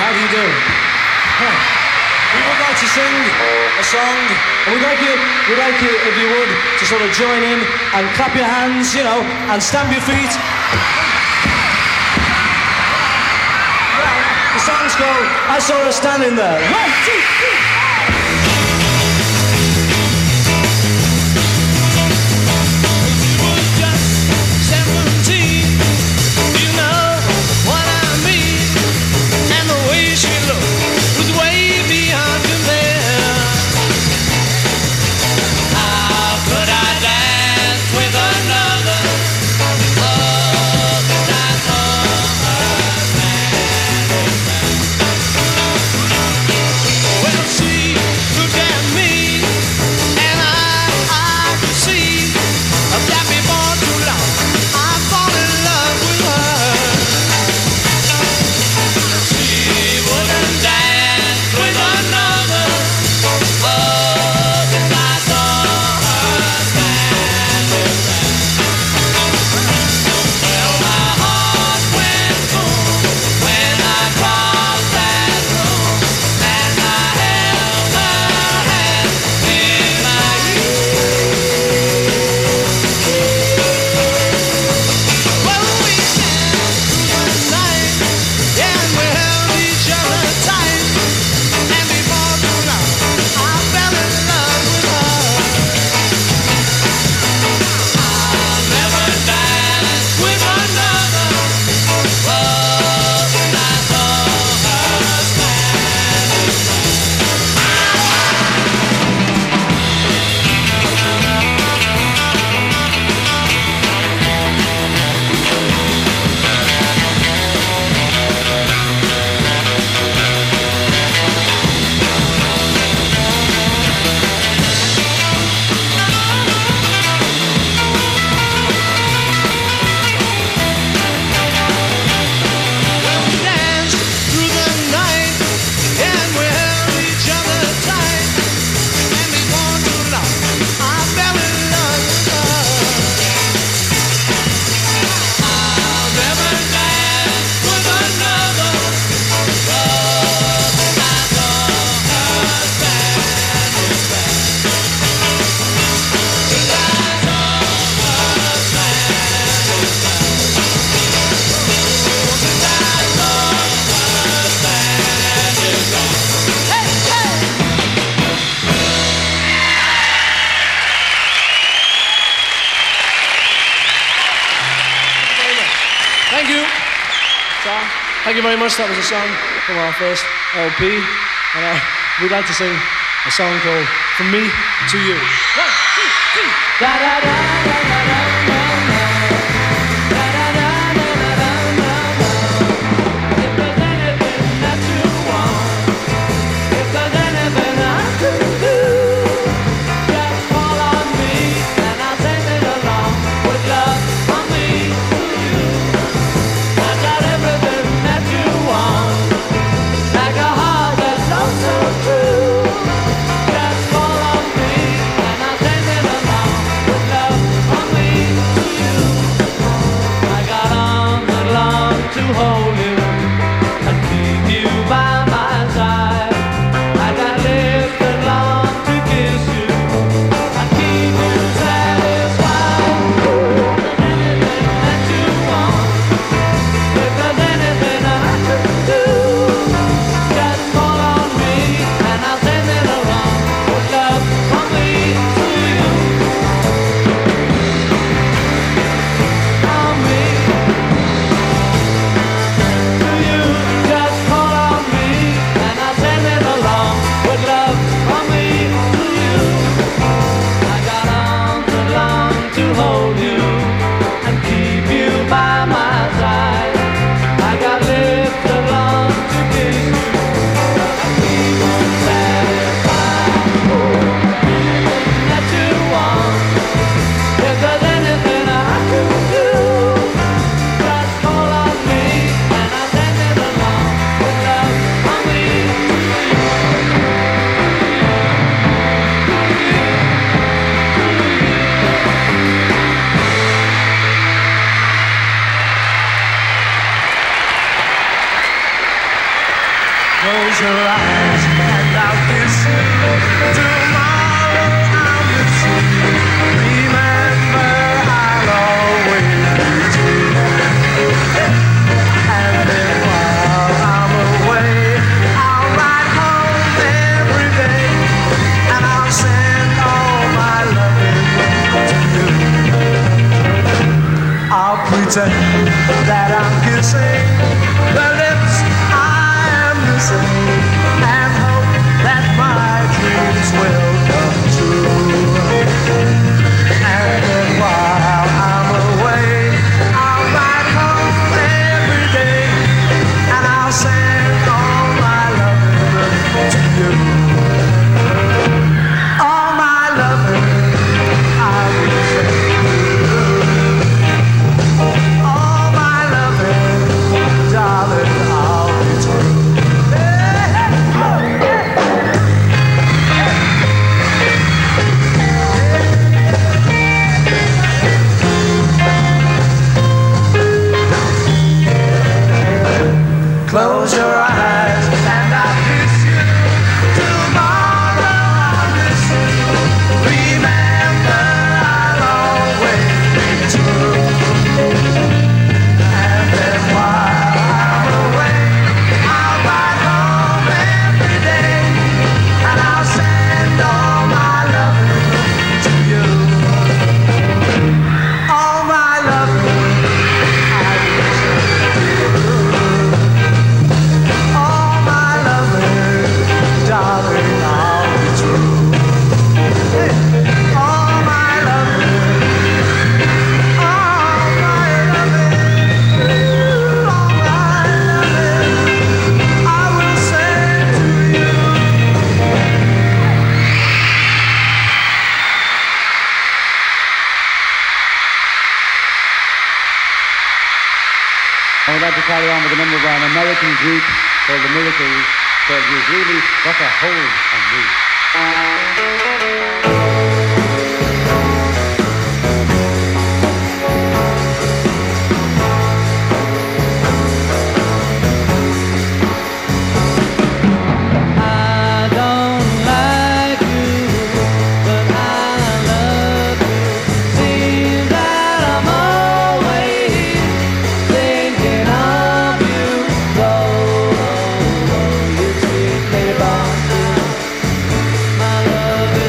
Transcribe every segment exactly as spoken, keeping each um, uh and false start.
How do you do? Huh. We would like to sing a song, and we'd like you, we'd like you, if you would, to sort of join in and clap your hands, you know, and stamp your feet. The songs go, I saw her standing there. One, two, three. Thank you very much. That was a song from our first L P. And uh, we'd like to sing a song called From Me to You. One, two, three. Da, da, da, da, da, da, da. Just fall on me and I'll send it along with love. your eyes and I'll kiss you. Tomorrow I'll miss you. Remember, I'll always be true. And then while I'm away, I'll ride home every day, and I'll send all my loving to you. I'll pretend that I'm kissing the lips I am missing, and hope that my dreams will come true. And then while I'm away, I'll ride home every day, and I'll send all my loving to you. All my loving I will send you. All my loving, darling, I'll be true. Close your eyes and I'll kiss you. Tomorrow I'll miss you. Remember, I'll always be true. And then while I'm away, I'll ride home every day, and I'll send all my loving to you. All my loving I will send you. All my loving, darling, I'll be true. Hey. All my loving, all my loving, all my loving, I will send to you. I would like to carry on with a number by an American group called The Miracles, called You've Really Got a Hold on Me. I don't like you, but I love you. Seems that I'm always thinking of you. Oh, oh, oh, you sweet baby, my love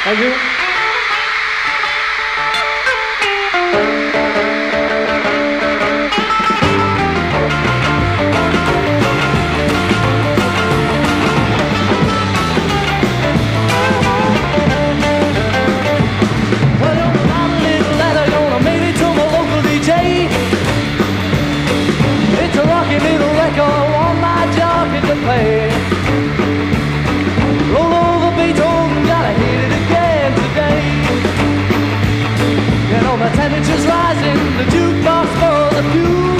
Thank you. Roll over Beethoven, gotta hit it again today. You know the temperature's rising, the jukebox for the fuse.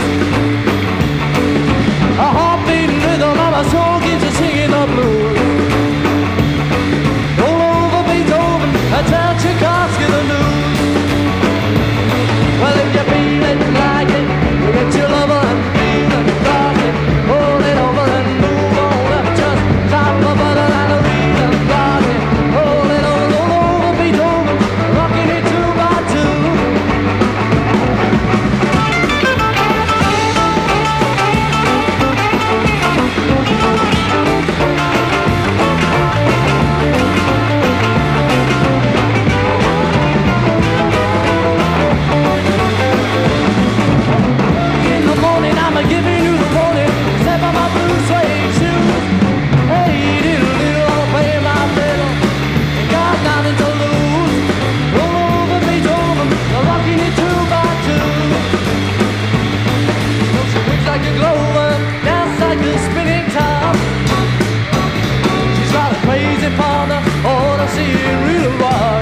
A heart-beating rhythm of my soul keeps us singing the blues. Roll over Beethoven, I tell Tchaikovsky the news. Well, if you feel it like it, you get your lover and feel it, rock it, hold it over and move on up, just stop a button and a reel and rock it, hold it over, roll over Beethoven, rocking it two by two. In the morning, I'm giving you the warning. Step on my blue suede shoes. Hey, diddle diddle, I'll play my fiddle. Ain't got nothing to lose. Roll over Beethoven, I'm rocking it two by two. She looks like a glover, dance like a spinning top. She's got a crazy partner, oh, I see it real rock.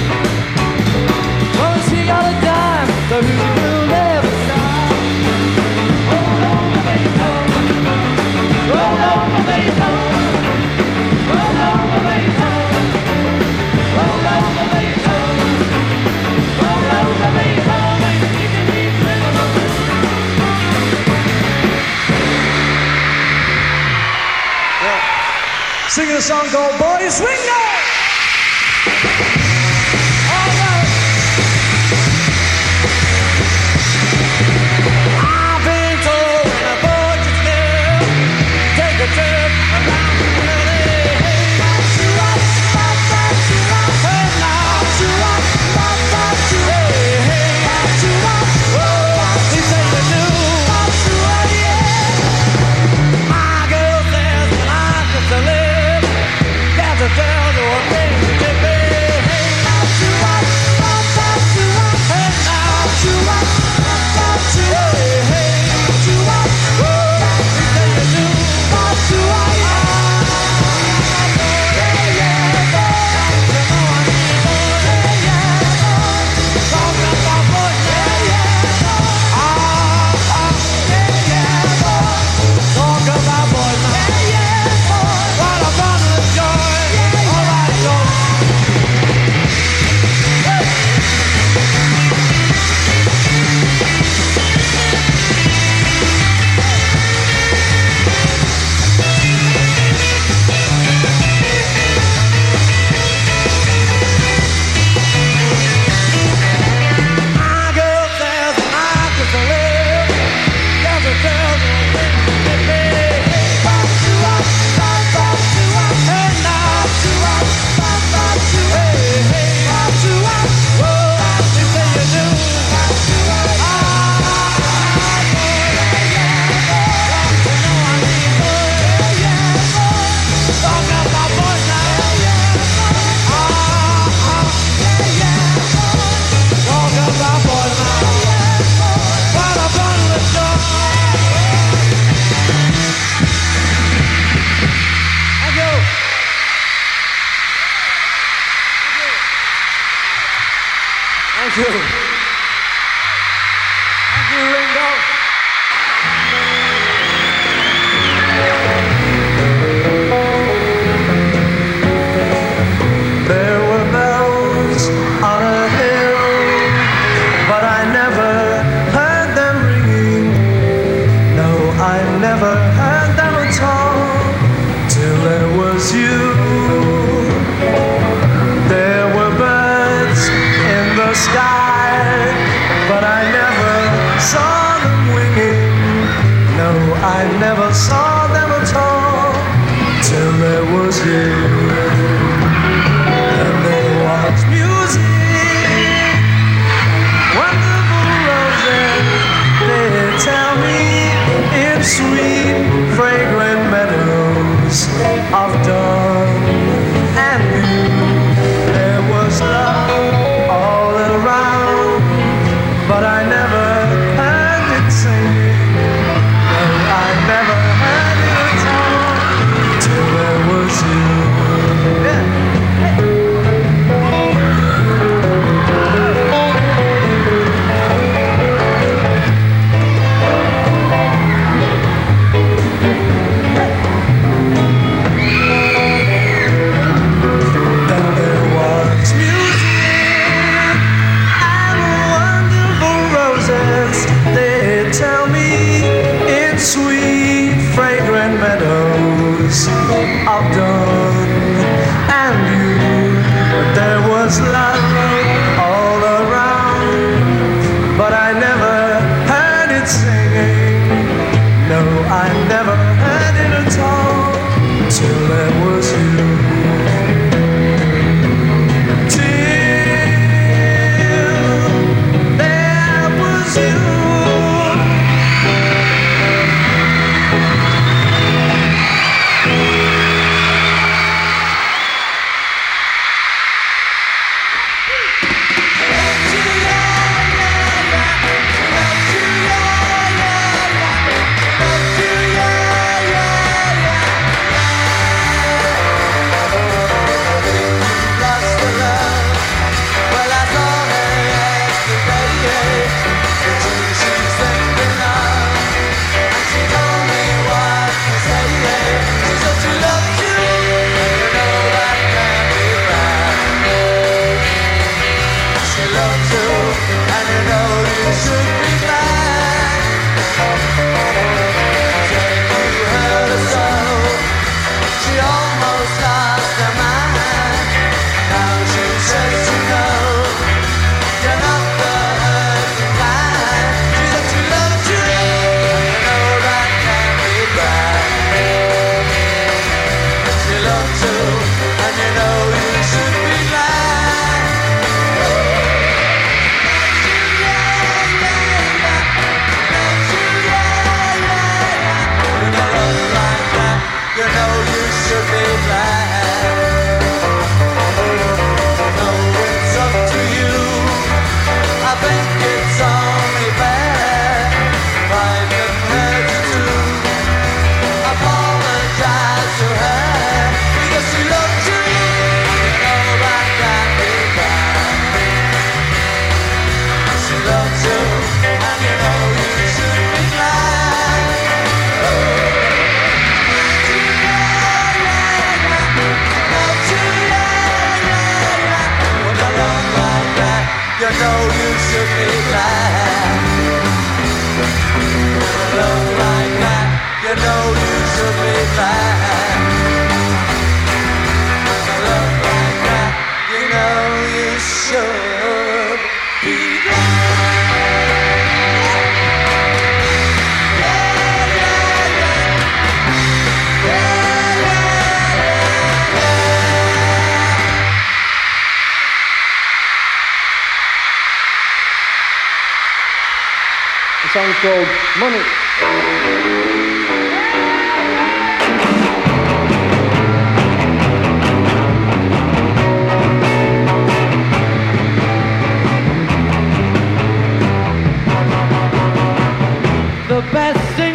Well, she got a dime, the music will never stop. Roll over Beethoven, roll over Beethoven, roll over Beethoven, roll over Beethoven, roll over Beethoven, you can keep rhythm of the Singing a song called Boy Swingo! All right. I've been told when a boy gets there, take a trip around the valley. Hey, now, shoo-up, bop, bop, shoo-up. Hey, now, shoo-up, bop, bop, shoo-up. Hey, hey, now, shoo-up, whoa, he say you do. Bop, shoo-up, yeah. My girl says when I get to live, there's a girl who will bring me to me. Hey, now, shoo-up, bop, bop, shoo-up. Hey, now, shoo-up, bop, bop, shoo-up. Hey, hey, shoo-up, whoa, he say you do. Bop, shoo-up, yeah. Yeah, yeah, boy. You know I need a boy. Yeah, yeah, boy. Talk about boy. Yeah, yeah, boy. Ah, ah, yeah, yeah, boy. Talk about boy now. Yeah, yeah, boy. What a bundle of joy. All right, go. My girl says when I get to live, there's a girl who'll bring me to me. Hey, bop, shoo-up, bop, bop, shoo-up. Hey, now, shoo-up, bop, bop, shoo-up. Hey, hey, bop, shoo-up, whoa, she say you do. Bop, shoo-up, ah, boy, yeah, yeah, boy. You know I need boy. Yeah, yeah, boy. Talk about boy now. Yeah, yeah, boy. Ah, ah, yeah, yeah, boy. Talk about boy now. Yeah, boy. What a bundle of joy. Thank you. Thank you. Thank you, Ringo. There were bells on a hill, but I never heard them ringing. No, I never heard them at all till there was you. There were birds in the sky, but I never saw them winging. No, I never saw them at all till there was you. And there I've done. And you, there was love all around, but I never heard it singing. No, I never heard it at all till there was you. Till there was you. The song's called Money. The best thing